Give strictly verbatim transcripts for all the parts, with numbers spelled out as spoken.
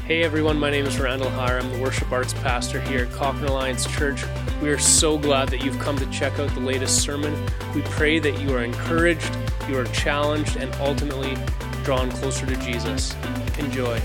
Hey everyone, my name is Randall Hire. I'm the worship arts pastor here at Cochrane Alliance Church. We are so glad that you've come to check out the latest sermon. We pray that you are encouraged, you are challenged, and ultimately drawn closer to Jesus. Enjoy.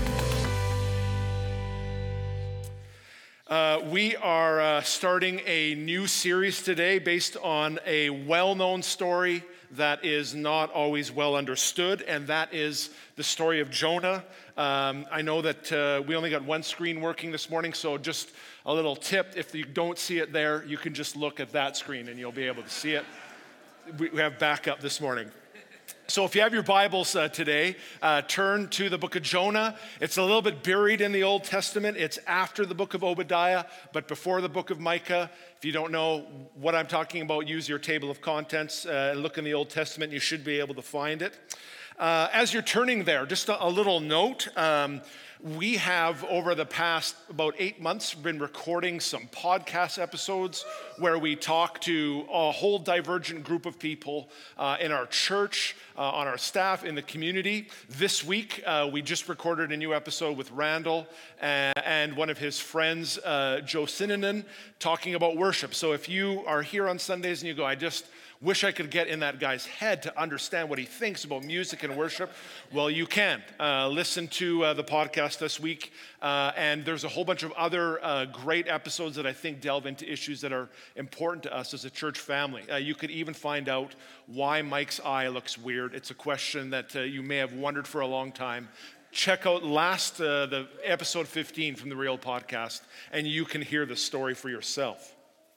Uh, we are uh, starting a new series today based on a well-known story that is not always well understood, and that is the story of Jonah. Um, I know that uh, we only got one screen working this morning, so just a little tip, if you don't see it there, you can just look at that screen and you'll be able to see it. We have backup this morning. So if you have your Bibles uh, today, uh, turn to the book of Jonah. It's a little bit buried in the Old Testament. It's after the book of Obadiah, but before the book of Micah. If you don't know what I'm talking about, use your table of contents uh, and look in the Old Testament. You should be able to find it. Uh, as you're turning there, just a, a little note. Um, we have, over the past about eight months, been recording some podcast episodes where we talk to a whole divergent group of people uh, in our church, uh, on our staff, in the community. This week, uh, we just recorded a new episode with Randall and, and one of his friends, uh, Joe Sinanen, talking about worship. So if you are here on Sundays and you go, I just wish I could get in that guy's head to understand what he thinks about music and worship, well, you can. Uh, listen to uh, the podcast this week, uh, and there's a whole bunch of other uh, great episodes that I think delve into issues that are important to us as a church family. Uh, you could even find out why Mike's eye looks weird. It's a question that uh, you may have wondered for a long time. Check out last, uh, the episode fifteen from the Real Podcast, and you can hear the story for yourself.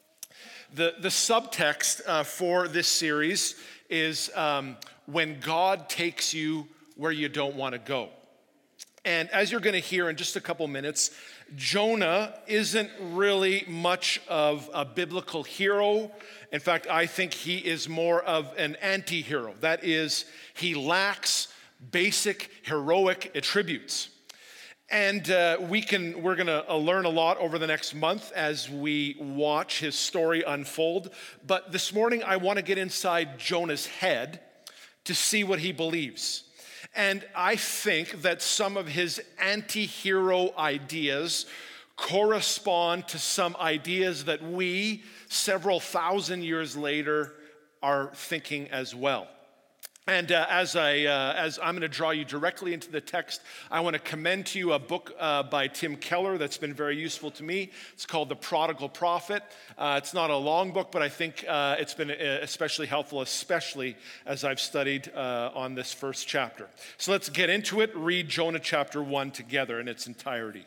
The, the subtext uh, for this series is um, when God takes you where you don't want to go. And as you're going to hear in just a couple minutes, Jonah isn't really much of a biblical hero. In fact, I think he is more of an anti-hero. That is, he lacks basic heroic attributes. And uh, we can, we're going to uh, learn a lot over the next month as we watch his story unfold. But this morning, I want to get inside Jonah's head to see what he believes. And I think that some of his anti-hero ideas correspond to some ideas that we, several thousand years later, are thinking as well. And uh, as, I, uh, as I'm going to draw you directly into the text, I want to commend to you a book uh, by Tim Keller that's been very useful to me. It's called The Prodigal Prophet. Uh, it's not a long book, but I think uh, it's been especially helpful, especially as I've studied uh, on this first chapter. So let's get into it. Read Jonah chapter one together in its entirety.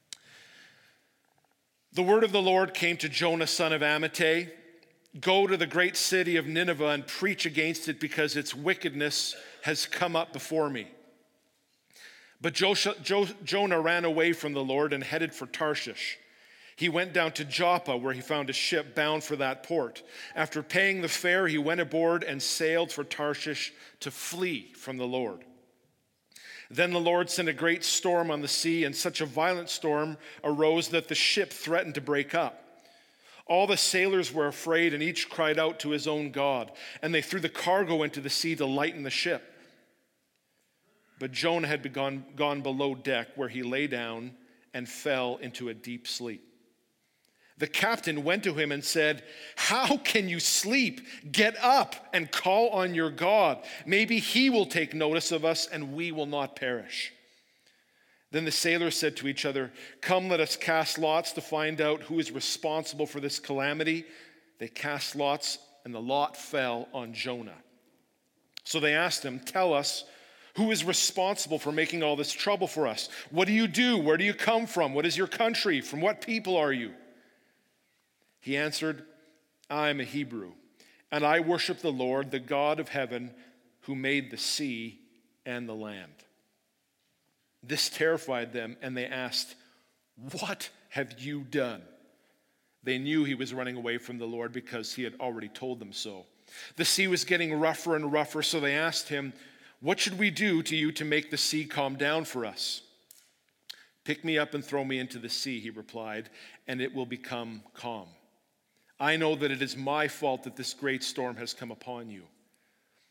The word of the Lord came to Jonah, son of Amittai. Go to the great city of Nineveh and preach against it because its wickedness has come up before me. But Jonah ran away from the Lord and headed for Tarshish. He went down to Joppa, where he found a ship bound for that port. After paying the fare, he went aboard and sailed for Tarshish to flee from the Lord. Then the Lord sent a great storm on the sea, and such a violent storm arose that the ship threatened to break up. All the sailors were afraid, and each cried out to his own God, and they threw the cargo into the sea to lighten the ship. But Jonah had gone, gone below deck, where he lay down and fell into a deep sleep. The captain went to him and said, "How can you sleep? Get up and call on your God. Maybe he will take notice of us, and we will not perish." Then the sailors said to each other, "Come, let us cast lots to find out who is responsible for this calamity." They cast lots, and the lot fell on Jonah. So they asked him, "Tell us, who is responsible for making all this trouble for us? What do you do? Where do you come from? What is your country? From what people are you?" He answered, "I am a Hebrew, and I worship the Lord, the God of heaven, who made the sea and the land." This terrified them, and they asked, "What have you done?" They knew he was running away from the Lord because he had already told them so. The sea was getting rougher and rougher, so they asked him, "What should we do to you to make the sea calm down for us?" "Pick me up and throw me into the sea," he replied, "and it will become calm. I know that it is my fault that this great storm has come upon you."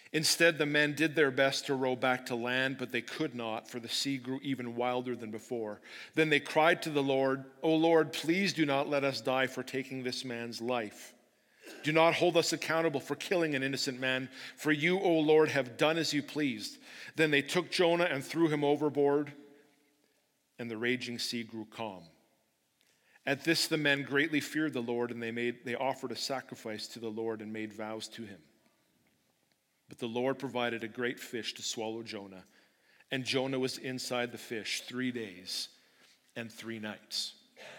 Instead, the men did their best to row back to land, but they could not, for the sea grew even wilder than before. Then they cried to the Lord, "O Lord, please do not let us die for taking this man's life. Do not hold us accountable for killing an innocent man, for you, O Lord, have done as you pleased." Then they took Jonah and threw him overboard, and the raging sea grew calm. At this the men greatly feared the Lord, and they made they offered a sacrifice to the Lord and made vows to him. But the Lord provided a great fish to swallow Jonah, and Jonah was inside the fish three days and three nights.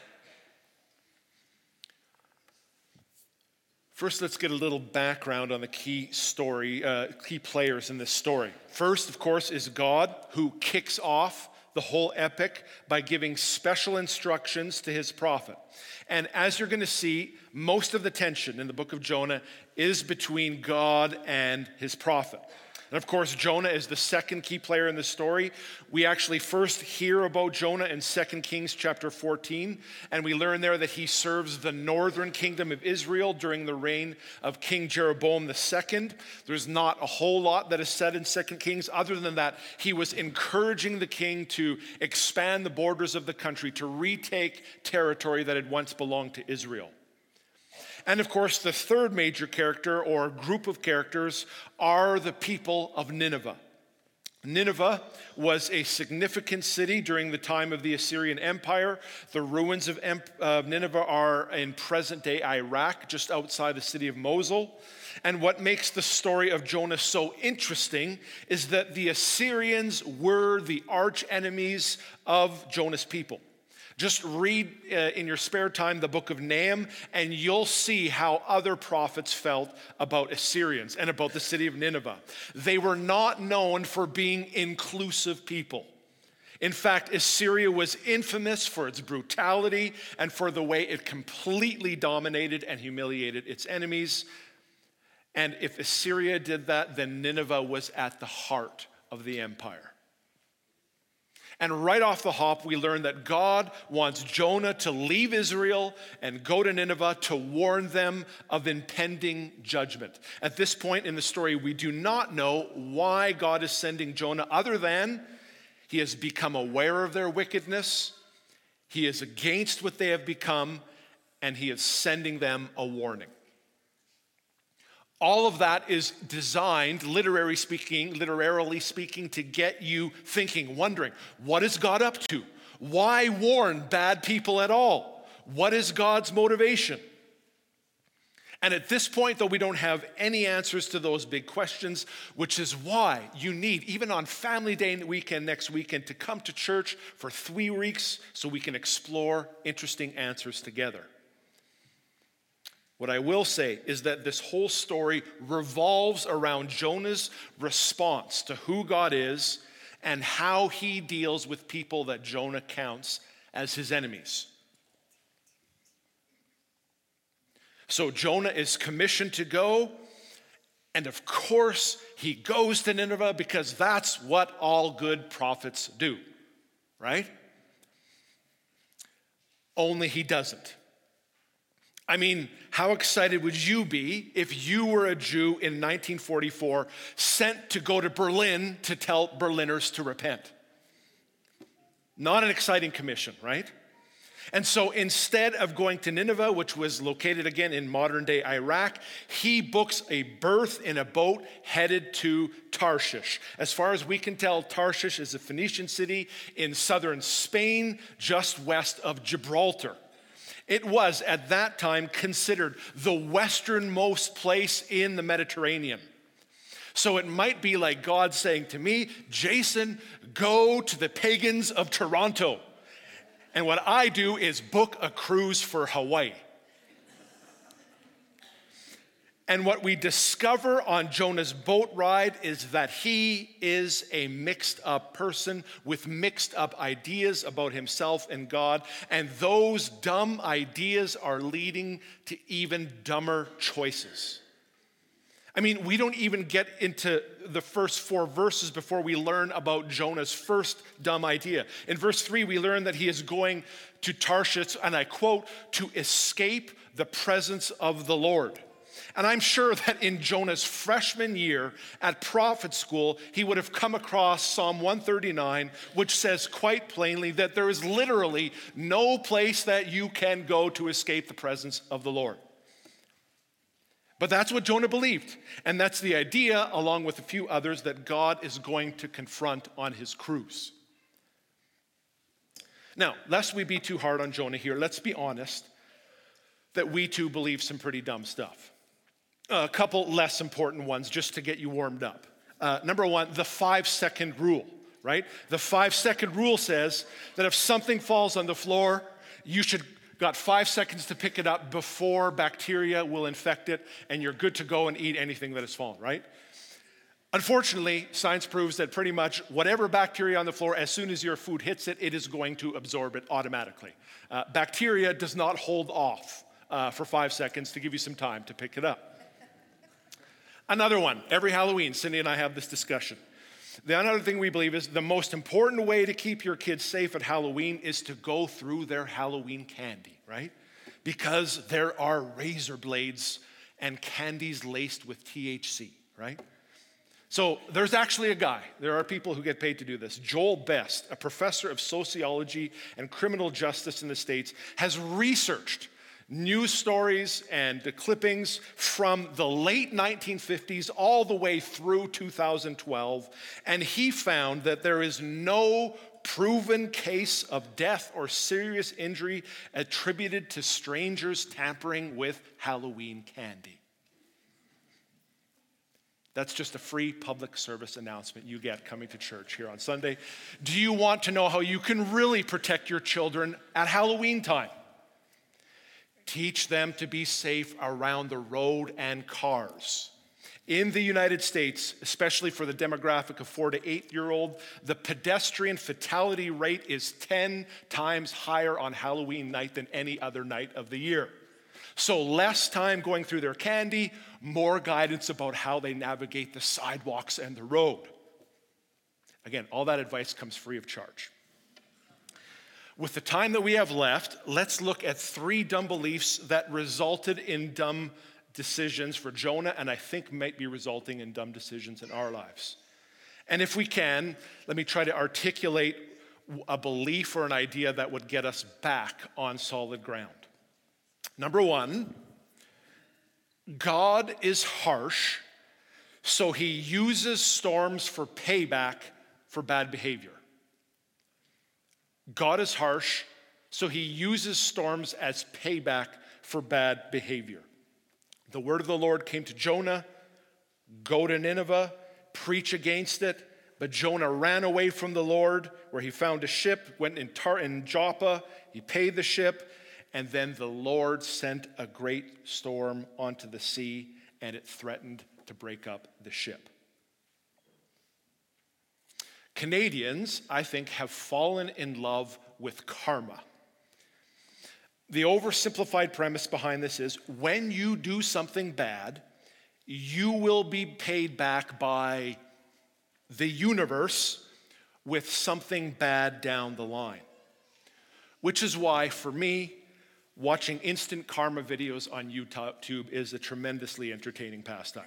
First, let's get a little background on the key story, uh, key players in this story. First, of course, is God, who kicks off the whole epic by giving special instructions to his prophet. And as you're going to see, most of the tension in the book of Jonah is between God and his prophet. And of course, Jonah is the second key player in the story. We actually first hear about Jonah in Second Kings chapter fourteen, and we learn there that he serves the northern kingdom of Israel during the reign of King Jeroboam the second. There's not a whole lot that is said in Second Kings other than that he was encouraging the king to expand the borders of the country, to retake territory that had once belonged to Israel. And of course, the third major character or group of characters are the people of Nineveh. Nineveh was a significant city during the time of the Assyrian Empire. The ruins of Nineveh are in present-day Iraq, just outside the city of Mosul. And what makes the story of Jonah so interesting is that the Assyrians were the arch enemies of Jonah's people. Just read uh, in your spare time the book of Nahum, and you'll see how other prophets felt about Assyrians and about the city of Nineveh. They were not known for being inclusive people. In fact, Assyria was infamous for its brutality and for the way it completely dominated and humiliated its enemies. And if Assyria did that, then Nineveh was at the heart of the empire. And right off the hop, we learn that God wants Jonah to leave Israel and go to Nineveh to warn them of impending judgment. At this point in the story, we do not know why God is sending Jonah, other than he has become aware of their wickedness, he is against what they have become, and he is sending them a warning. All of that is designed, literally speaking, literarily speaking, to get you thinking, wondering, what is God up to? Why warn bad people at all? What is God's motivation? And at this point, though, we don't have any answers to those big questions, which is why you need, even on Family Day weekend next weekend, to come to church for three weeks so we can explore interesting answers together. What I will say is that this whole story revolves around Jonah's response to who God is and how he deals with people that Jonah counts as his enemies. So Jonah is commissioned to go, and of course he goes to Nineveh because that's what all good prophets do, right? Only he doesn't. I mean, how excited would you be if you were a Jew in nineteen forty-four sent to go to Berlin to tell Berliners to repent? Not an exciting commission, right? And so instead of going to Nineveh, which was located again in modern-day Iraq, he books a berth in a boat headed to Tarshish. As far as we can tell, Tarshish is a Phoenician city in southern Spain, just west of Gibraltar. It was, at that time, considered the westernmost place in the Mediterranean. So it might be like God saying to me, Jason, go to the pagans of Toronto. And what I do is book a cruise for Hawaii. And what we discover on Jonah's boat ride is that he is a mixed up person with mixed up ideas about himself and God. And those dumb ideas are leading to even dumber choices. I mean, we don't even get into the first four verses before we learn about Jonah's first dumb idea. In verse three, we learn that he is going to Tarshish, and I quote, to escape the presence of the Lord. And I'm sure that in Jonah's freshman year at prophet school, he would have come across Psalm one thirty-nine, which says quite plainly that there is literally no place that you can go to escape the presence of the Lord. But that's what Jonah believed. And that's the idea, along with a few others, that God is going to confront on his cruise. Now, lest we be too hard on Jonah here, let's be honest that we too believe some pretty dumb stuff. A couple less important ones just to get you warmed up. Uh, number one, the five-second rule, right? The five-second rule says that if something falls on the floor, you should got five seconds to pick it up before bacteria will infect it, and you're good to go and eat anything that has fallen, right? Unfortunately, science proves that pretty much whatever bacteria on the floor, as soon as your food hits it, it is going to absorb it automatically. Uh, bacteria does not hold off uh, for five seconds to give you some time to pick it up. Another one, every Halloween, Cindy and I have this discussion. The other thing we believe is the most important way to keep your kids safe at Halloween is to go through their Halloween candy, right? Because there are razor blades and candies laced with T H C, right? So there's actually a guy, there are people who get paid to do this. Joel Best, a professor of sociology and criminal justice in the States, has researched news stories and the clippings from the late nineteen fifties all the way through two thousand twelve, and he found that there is no proven case of death or serious injury attributed to strangers tampering with Halloween candy. That's just a free public service announcement you get coming to church here on Sunday. Do you want to know how you can really protect your children at Halloween time? Teach them to be safe around the road and cars. In the United States, especially for the demographic of four to eight year old, the pedestrian fatality rate is ten times higher on Halloween night than any other night of the year. So less time going through their candy, more guidance about how they navigate the sidewalks and the road. Again, all that advice comes free of charge. With the time that we have left, let's look at three dumb beliefs that resulted in dumb decisions for Jonah, and I think might be resulting in dumb decisions in our lives. And if we can, let me try to articulate a belief or an idea that would get us back on solid ground. Number one, God is harsh, so he uses storms for payback for bad behavior. God is harsh, so he uses storms as payback for bad behavior. The word of the Lord came to Jonah, go to Nineveh, preach against it, but Jonah ran away from the Lord, where he found a ship, went in, Tar- in Joppa, he paid the ship, and then the Lord sent a great storm onto the sea, and it threatened to break up the ship. Canadians, I think, have fallen in love with karma. The oversimplified premise behind this is when you do something bad, you will be paid back by the universe with something bad down the line. Which is why, for me, watching instant karma videos on YouTube is a tremendously entertaining pastime.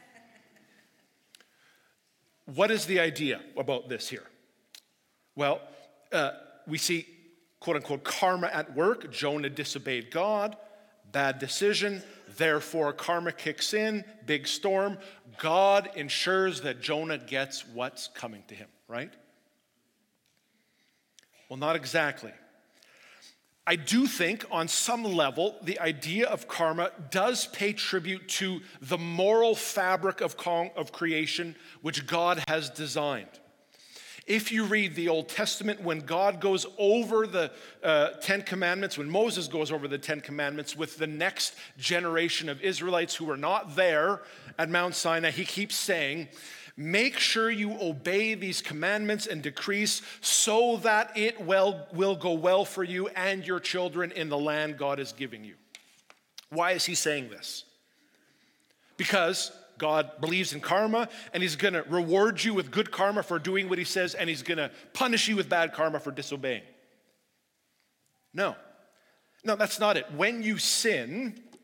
What is the idea about this here? Well, uh, we see, quote unquote, karma at work. Jonah disobeyed God, bad decision, therefore karma kicks in, big storm. God ensures that Jonah gets what's coming to him, right? Well, not exactly. I do think on some level, the idea of karma does pay tribute to the moral fabric of, con- of creation which God has designed. If you read the Old Testament, when God goes over the uh, Ten Commandments, when Moses goes over the Ten Commandments with the next generation of Israelites who were not there at Mount Sinai, he keeps saying, make sure you obey these commandments and decrees so that it will, will go well for you and your children in the land God is giving you. Why is he saying this? Because God believes in karma, and he's going to reward you with good karma for doing what he says, and he's going to punish you with bad karma for disobeying. No. No, that's not it. When you sin,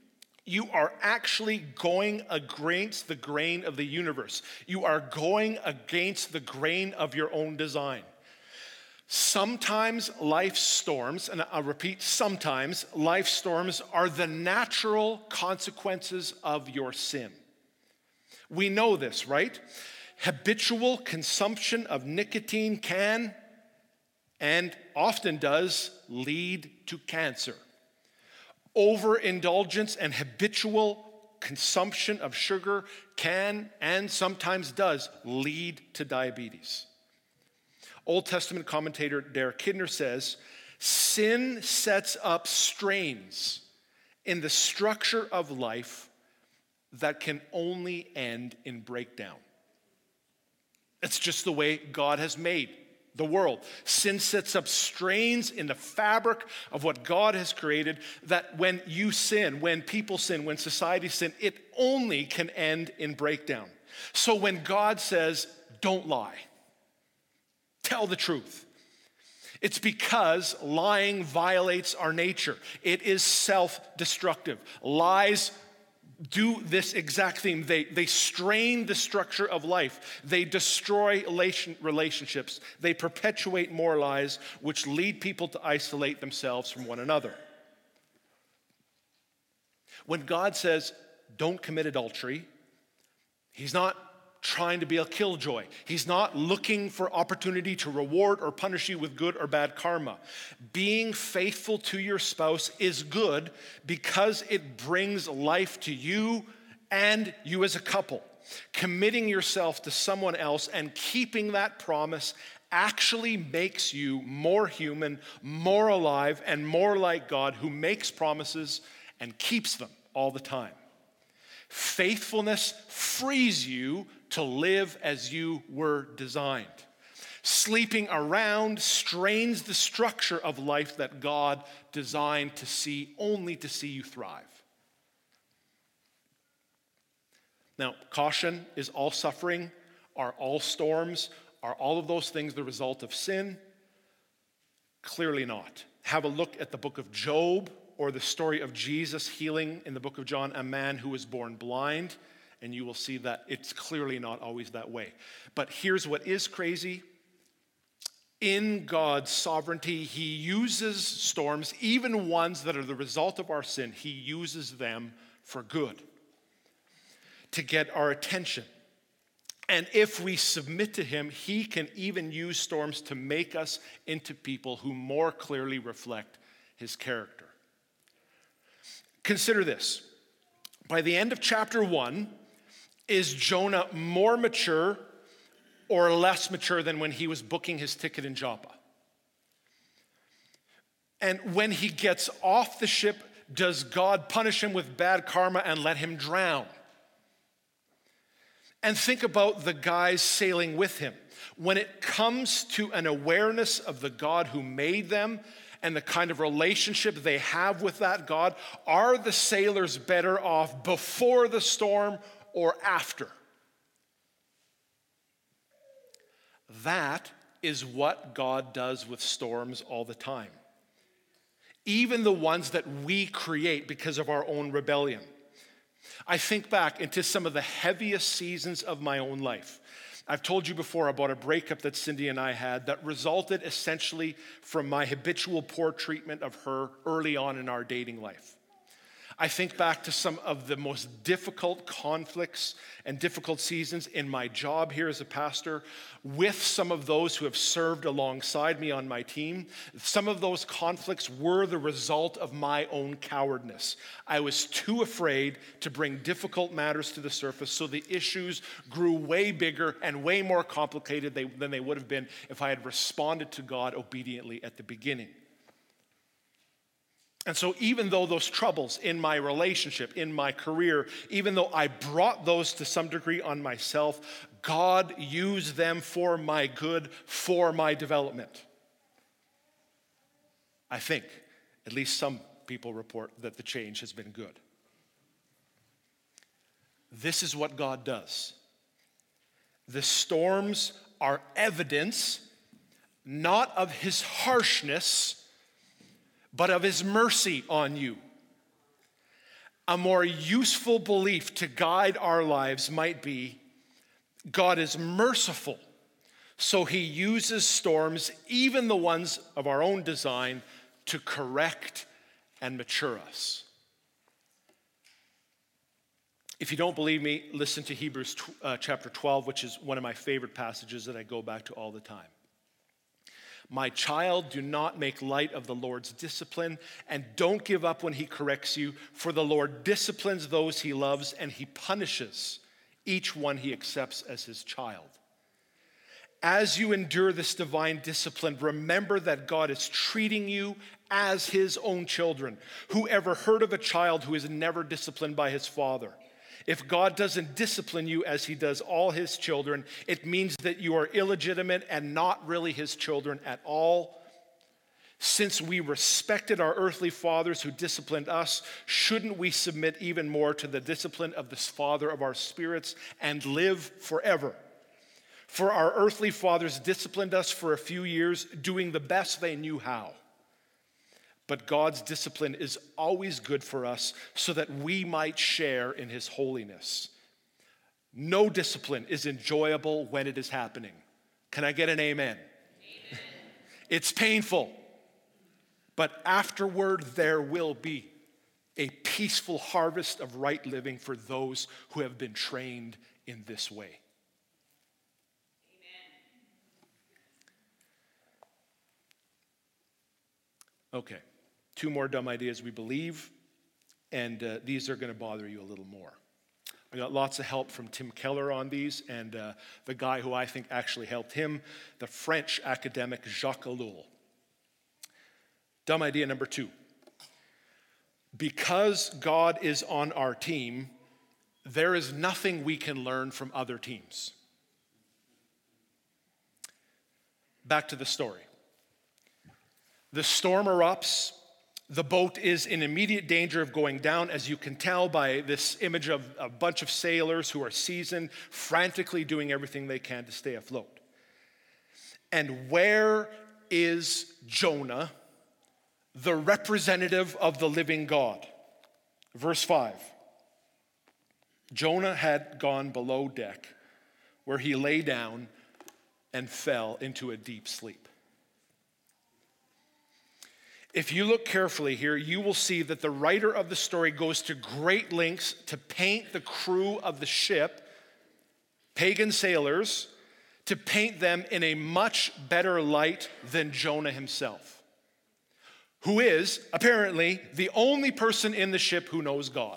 you are actually going against the grain of the universe. You are going against the grain of your own design. Sometimes life storms, and I'll repeat, sometimes life storms are the natural consequences of your sin. We know this, right? Habitual consumption of nicotine can, and often does, lead to cancer. Overindulgence and habitual consumption of sugar can, and sometimes does, lead to diabetes. Old Testament commentator Derek Kidner says, sin sets up strains in the structure of life that can only end in breakdown. It's just the way God has made the world. Sin sets up strains in the fabric of what God has created that when you sin, when people sin, when society sin, it only can end in breakdown. So when God says, don't lie, tell the truth, it's because lying violates our nature. It is self-destructive. Lies do this exact thing. They, they strain the structure of life. They destroy relationships. They perpetuate more lies, which lead people to isolate themselves from one another. When God says, don't commit adultery, he's not trying to be a killjoy. He's not looking for opportunity to reward or punish you with good or bad karma. Being faithful to your spouse is good because it brings life to you and you as a couple. Committing yourself to someone else and keeping that promise actually makes you more human, more alive, and more like God, who makes promises and keeps them all the time. Faithfulness frees you to live as you were designed. Sleeping around strains the structure of life that God designed to see, only to see you thrive. Now, caution, is all suffering, are all storms, are all of those things the result of sin? Clearly not. Have a look at the book of Job, or the story of Jesus healing in the book of John a man who was born blind, and you will see that it's clearly not always that way. But here's what is crazy. In God's sovereignty, he uses storms, even ones that are the result of our sin, he uses them for good, to get our attention. And if we submit to him, he can even use storms to make us into people who more clearly reflect his character. Consider this. By the end of chapter one, is Jonah more mature or less mature than when he was booking his ticket in Joppa? And when he gets off the ship, does God punish him with bad karma and let him drown? And think about the guys sailing with him. When it comes to an awareness of the God who made them and the kind of relationship they have with that God, are the sailors better off before the storm or after? That is what God does with storms all the time. Even the ones that we create because of our own rebellion. I think back into some of the heaviest seasons of my own life. I've told you before about a breakup that Cindy and I had that resulted essentially from my habitual poor treatment of her early on in our dating life. I think back to some of the most difficult conflicts and difficult seasons in my job here as a pastor with some of those who have served alongside me on my team. Some of those conflicts were the result of my own cowardness. I was too afraid to bring difficult matters to the surface, so the issues grew way bigger and way more complicated than they would have been if I had responded to God obediently at the beginning. And so even though those troubles in my relationship, in my career, even though I brought those to some degree on myself, God used them for my good, for my development. I think, at least some people report that the change has been good. This is what God does. The storms are evidence not of his harshness, but of his mercy on you. A more useful belief to guide our lives might be God is merciful, so he uses storms, even the ones of our own design, to correct and mature us. If you don't believe me, listen to Hebrews uh, chapter twelve, which is one of my favorite passages that I go back to all the time. My child, do not make light of the Lord's discipline, and don't give up when he corrects you, for the Lord disciplines those he loves, and he punishes each one he accepts as his child. As you endure this divine discipline, remember that God is treating you as his own children. Who ever heard of a child who is never disciplined by his father? If God doesn't discipline you as he does all his children, it means that you are illegitimate and not really his children at all. Since we respected our earthly fathers who disciplined us, shouldn't we submit even more to the discipline of this Father of our spirits and live forever? For our earthly fathers disciplined us for a few years, doing the best they knew how. But God's discipline is always good for us so that we might share in his holiness. No discipline is enjoyable when it is happening. Can I get an amen? Amen. It's painful, but afterward there will be a peaceful harvest of right living for those who have been trained in this way. Okay. Two more dumb ideas we believe, and uh, these are going to bother you a little more. I got lots of help from Tim Keller on these, and uh, the guy who I think actually helped him, the French academic Jacques Ellul. Dumb idea number two. Because God is on our team, there is nothing we can learn from other teams. Back to the story. The storm erupts. The boat is in immediate danger of going down, as you can tell by this image of a bunch of sailors who are seasoned, frantically doing everything they can to stay afloat. And where is Jonah, the representative of the living God? Verse five. Jonah had gone below deck, where he lay down and fell into a deep sleep. If you look carefully here, you will see that the writer of the story goes to great lengths to paint the crew of the ship, pagan sailors, to paint them in a much better light than Jonah himself, who is apparently the only person in the ship who knows God.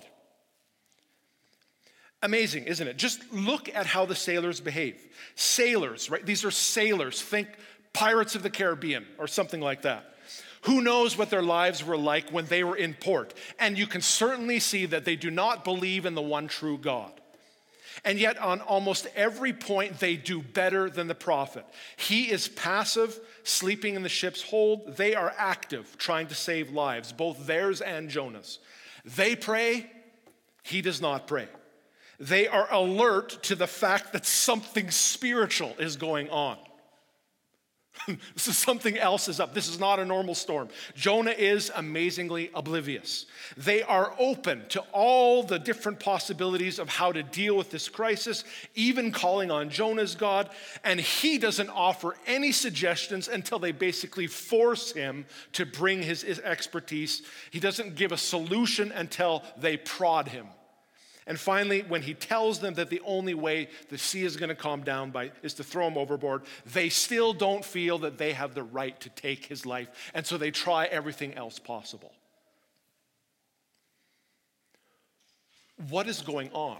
Amazing, isn't it? Just look at how the sailors behave. Sailors, right? These are sailors. Think Pirates of the Caribbean or something like that. Who knows what their lives were like when they were in port? And you can certainly see that they do not believe in the one true God. And yet on almost every point, they do better than the prophet. He is passive, sleeping in the ship's hold. They are active, trying to save lives, both theirs and Jonah's. They pray, he does not pray. They are alert to the fact that something spiritual is going on. This is something else is up. This is not a normal storm. Jonah is amazingly oblivious. They are open to all the different possibilities of how to deal with this crisis, even calling on Jonah's God, and he doesn't offer any suggestions until they basically force him to bring his, his expertise. He doesn't give a solution until they prod him. And finally, when he tells them that the only way the sea is going to calm down by is to throw him overboard, they still don't feel that they have the right to take his life. And so they try everything else possible. What is going on?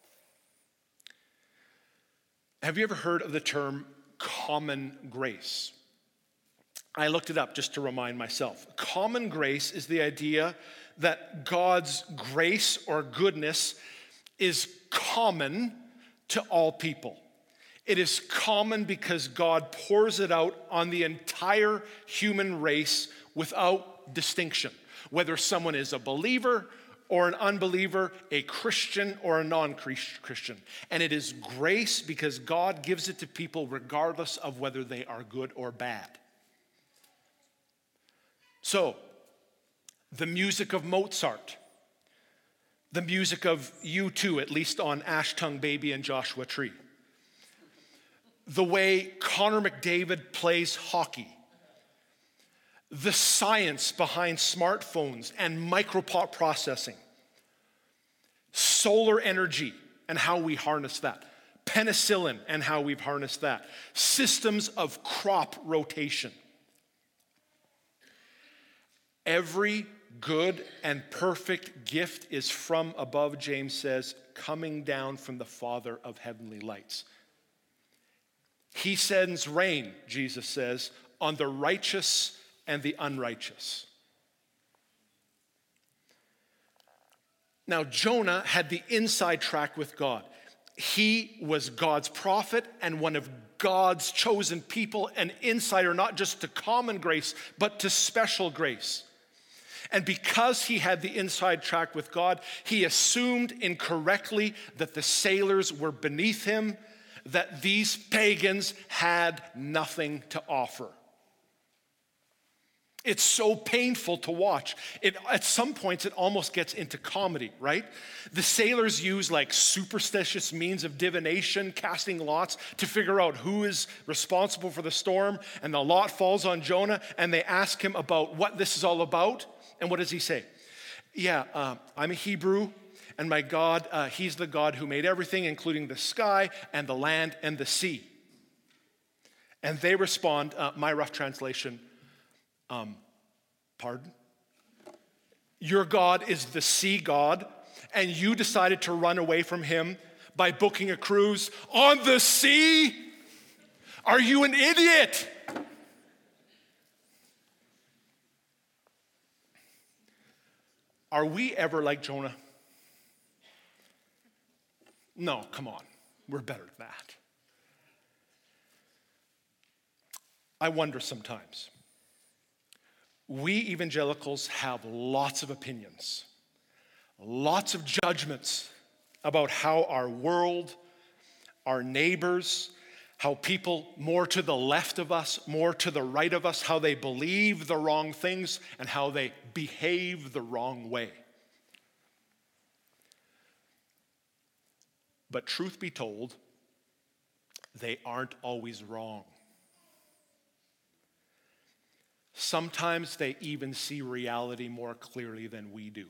Have you ever heard of the term common grace? I looked it up just to remind myself. Common grace is the idea that God's grace or goodness is common to all people. It is common because God pours it out on the entire human race without distinction, whether someone is a believer or an unbeliever, a Christian or a non-Christian. And it is grace because God gives it to people regardless of whether they are good or bad. So, the music of Mozart, the music of U two, at least on Ashtongue Baby and Joshua Tree. The way Connor McDavid plays hockey. The science behind smartphones and microprocessing. Solar energy and how we harness that. Penicillin and how we've harnessed that. Systems of crop rotation. Every good and perfect gift is from above, James says, coming down from the Father of heavenly lights. He sends rain, Jesus says, on the righteous and the unrighteous. Now, Jonah had the inside track with God. He was God's prophet and one of God's chosen people, an insider not just to common grace, but to special grace. And because he had the inside track with God, he assumed incorrectly that the sailors were beneath him, that these pagans had nothing to offer. It's so painful to watch. It, at some points, it almost gets into comedy, right? The sailors use like superstitious means of divination, casting lots to figure out who is responsible for the storm. And the lot falls on Jonah, and they ask him about what this is all about. And what does he say? Yeah, uh, I'm a Hebrew, and my God, uh, he's the God who made everything, including the sky and the land and the sea. And they respond, uh, my rough translation, Um, pardon? Your God is the sea God, and you decided to run away from him by booking a cruise on the sea? Are you an idiot? Are we ever like Jonah? No, come on. We're better than that. I wonder sometimes. We evangelicals have lots of opinions, lots of judgments about how our world, our neighbors, how people more to the left of us, more to the right of us, how they believe the wrong things and how they behave the wrong way. But truth be told, they aren't always wrong. Sometimes they even see reality more clearly than we do.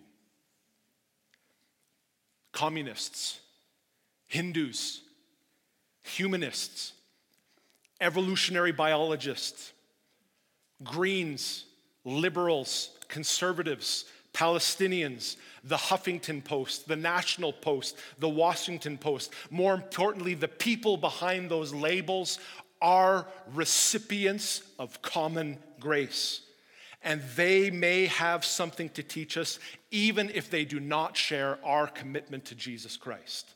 Communists, Hindus, humanists, evolutionary biologists, Greens, liberals, conservatives, Palestinians, the Huffington Post, the National Post, the Washington Post. More importantly, the people behind those labels are recipients of common grace. And they may have something to teach us, even if they do not share our commitment to Jesus Christ.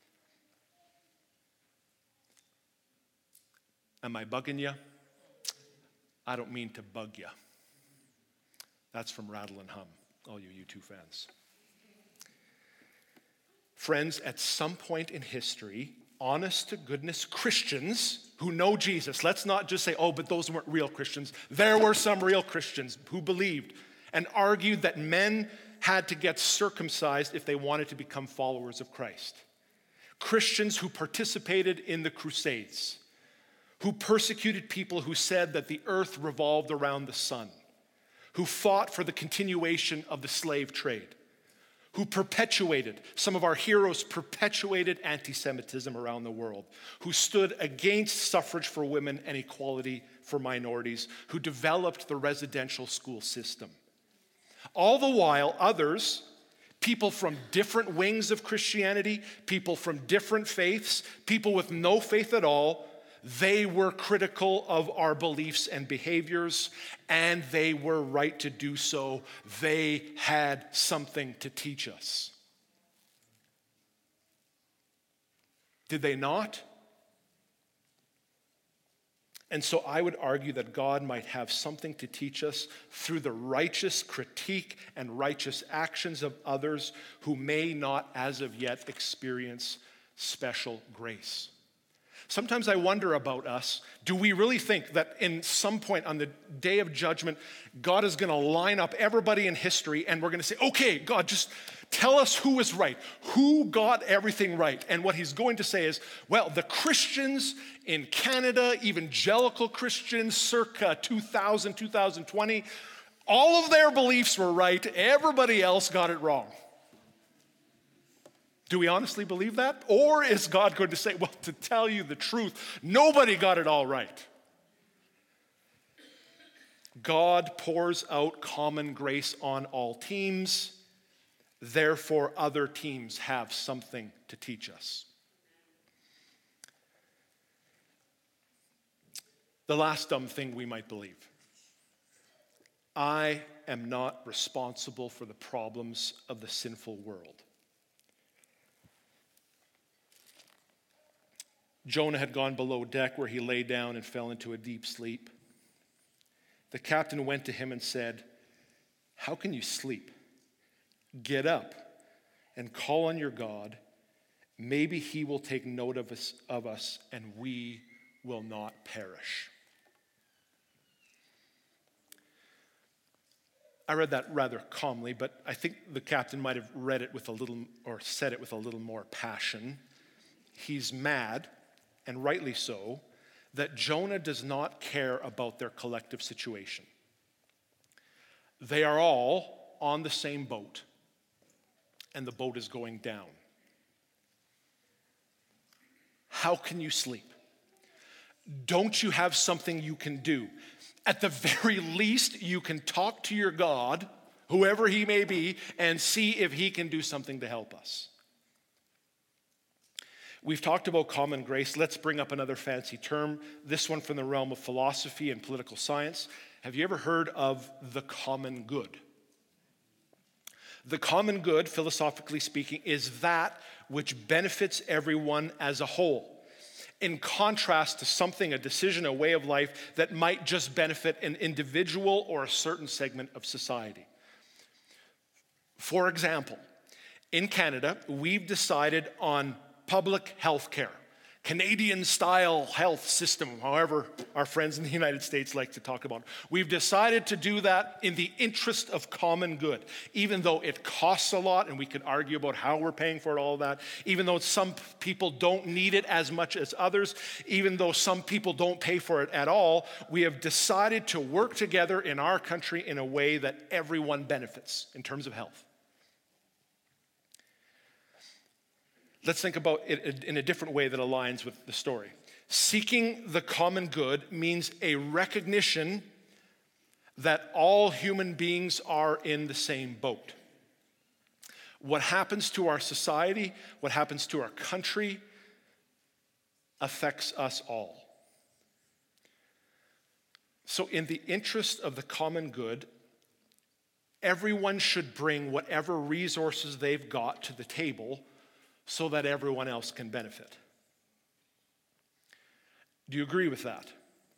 Am I bugging you? I don't mean to bug you. That's from Rattle and Hum, all you U two fans. Friends, at some point in history, honest to goodness Christians who know Jesus, let's not just say, oh, but those weren't real Christians. There were some real Christians who believed and argued that men had to get circumcised if they wanted to become followers of Christ. Christians who participated in the Crusades, who persecuted people who said that the earth revolved around the sun, who fought for the continuation of the slave trade, who perpetuated, some of our heroes perpetuated anti-Semitism around the world, who stood against suffrage for women and equality for minorities, who developed the residential school system. All the while, others, people from different wings of Christianity, people from different faiths, people with no faith at all, they were critical of our beliefs and behaviors, and they were right to do so. They had something to teach us. Did they not? And so I would argue that God might have something to teach us through the righteous critique and righteous actions of others who may not, as of yet, experience special grace. Sometimes I wonder about us. Do we really think that in some point on the day of judgment, God is going to line up everybody in history and we're going to say, okay, God, just tell us who is right, who got everything right. And what he's going to say is, well, the Christians in Canada, evangelical Christians circa two thousand, two thousand twenty, all of their beliefs were right. Everybody else got it wrong. Do we honestly believe that? Or is God going to say, well, to tell you the truth, nobody got it all right? God pours out common grace on all teams. Therefore, other teams have something to teach us. The last dumb thing we might believe. I am not responsible for the problems of the sinful world. Jonah had gone below deck where he lay down and fell into a deep sleep. The captain went to him and said, "How can you sleep? Get up and call on your God. Maybe he will take note of us, of us and we will not perish." I read that rather calmly, but I think the captain might have read it with a little, or said it with a little more passion. He's mad, and rightly so, that Jonah does not care about their collective situation. They are all on the same boat, and the boat is going down. How can you sleep? Don't you have something you can do? At the very least, you can talk to your God, whoever he may be, and see if he can do something to help us. We've talked about common grace. Let's bring up another fancy term, this one from the realm of philosophy and political science. Have you ever heard of the common good? The common good, philosophically speaking, is that which benefits everyone as a whole, in contrast to something, a decision, a way of life that might just benefit an individual or a certain segment of society. For example, in Canada, we've decided on public health care, Canadian-style health system, however our friends in the United States like to talk about. We've decided to do that in the interest of common good, even though it costs a lot, and we could argue about how we're paying for it, all of that, even though some people don't need it as much as others, even though some people don't pay for it at all, we have decided to work together in our country in a way that everyone benefits in terms of health. Let's think about it in a different way that aligns with the story. Seeking the common good means a recognition that all human beings are in the same boat. What happens to our society, what happens to our country, affects us all. So in the interest of the common good, everyone should bring whatever resources they've got to the table so that everyone else can benefit. Do you agree with that?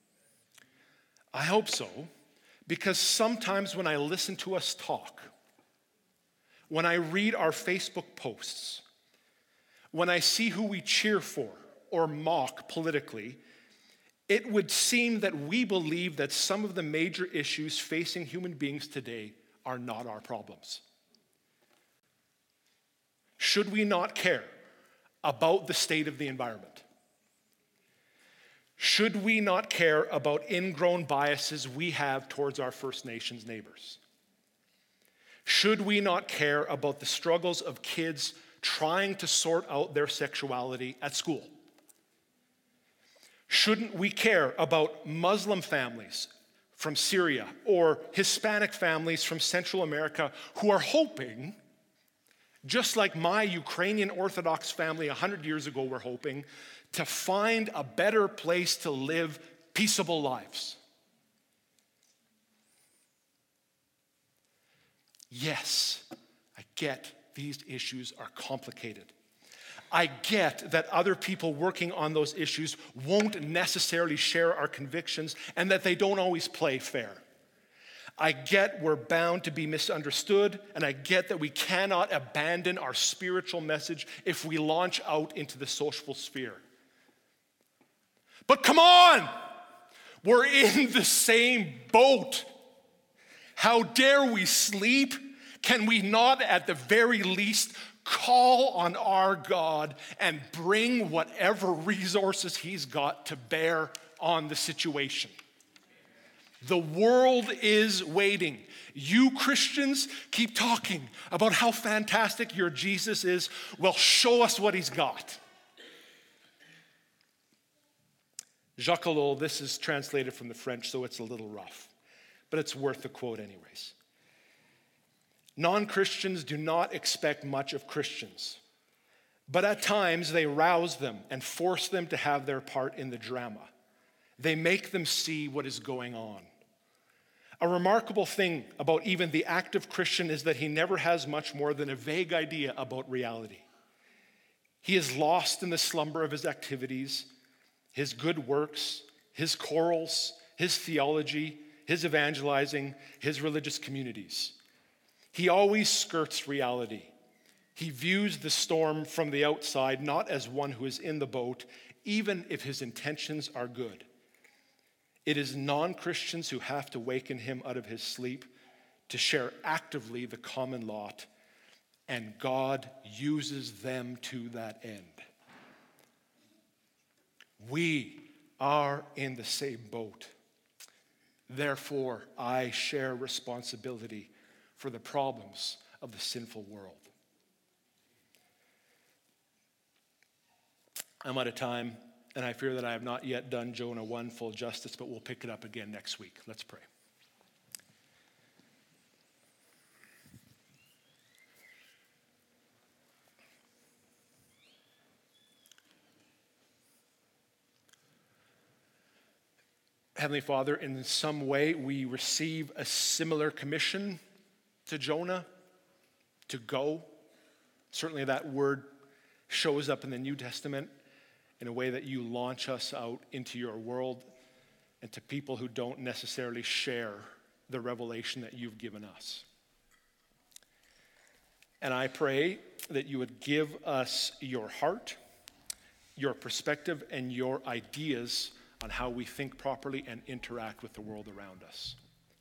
I hope so, because sometimes when I listen to us talk, when I read our Facebook posts, when I see who we cheer for or mock politically, it would seem that we believe that some of the major issues facing human beings today are not our problems. Should we not care about the state of the environment? Should we not care about ingrown biases we have towards our First Nations neighbors? Should we not care about the struggles of kids trying to sort out their sexuality at school? Shouldn't we care about Muslim families from Syria or Hispanic families from Central America who are hoping, just like my Ukrainian Orthodox family one hundred years ago were hoping, to find a better place to live peaceable lives? Yes, I get these issues are complicated. I get that other people working on those issues won't necessarily share our convictions and that they don't always play fair. I get we're bound to be misunderstood, and I get that we cannot abandon our spiritual message if we launch out into the social sphere. But come on, we're in the same boat. How dare we sleep? Can we not at the very least call on our God and bring whatever resources he's got to bear on the situation? The world is waiting. You Christians keep talking about how fantastic your Jesus is. Well, show us what he's got. Jacques Ellul, this is translated from the French, so it's a little rough, but it's worth the quote anyways. Non-Christians do not expect much of Christians, but at times they rouse them and force them to have their part in the drama. They make them see what is going on. A remarkable thing about even the active Christian is that he never has much more than a vague idea about reality. He is lost in the slumber of his activities, his good works, his chorals, his theology, his evangelizing, his religious communities. He always skirts reality. He views the storm from the outside, not as one who is in the boat, even if his intentions are good. It is non-Christians who have to waken him out of his sleep to share actively the common lot, and God uses them to that end. We are in the same boat. Therefore, I share responsibility for the problems of the sinful world. I'm out of time, and I fear that I have not yet done Jonah one full justice, but we'll pick it up again next week. Let's pray. Heavenly Father, in some way we receive a similar commission to Jonah to go. Certainly that word shows up in the New Testament in a way that you launch us out into your world and to people who don't necessarily share the revelation that you've given us. And I pray that you would give us your heart, your perspective, and your ideas on how we think properly and interact with the world around us.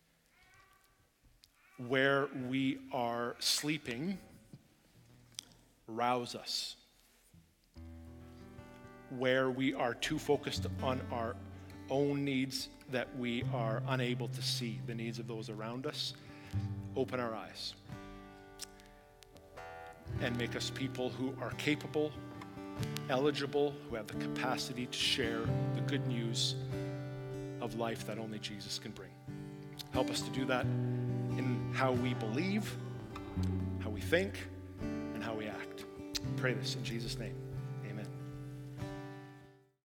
Where we are sleeping, rouse us. Where we are too focused on our own needs that we are unable to see the needs of those around us, open our eyes and make us people who are capable, eligible, who have the capacity to share the good news of life that only Jesus can bring. Help us to do that in how we believe, how we think, and how we act. Pray this in Jesus' name.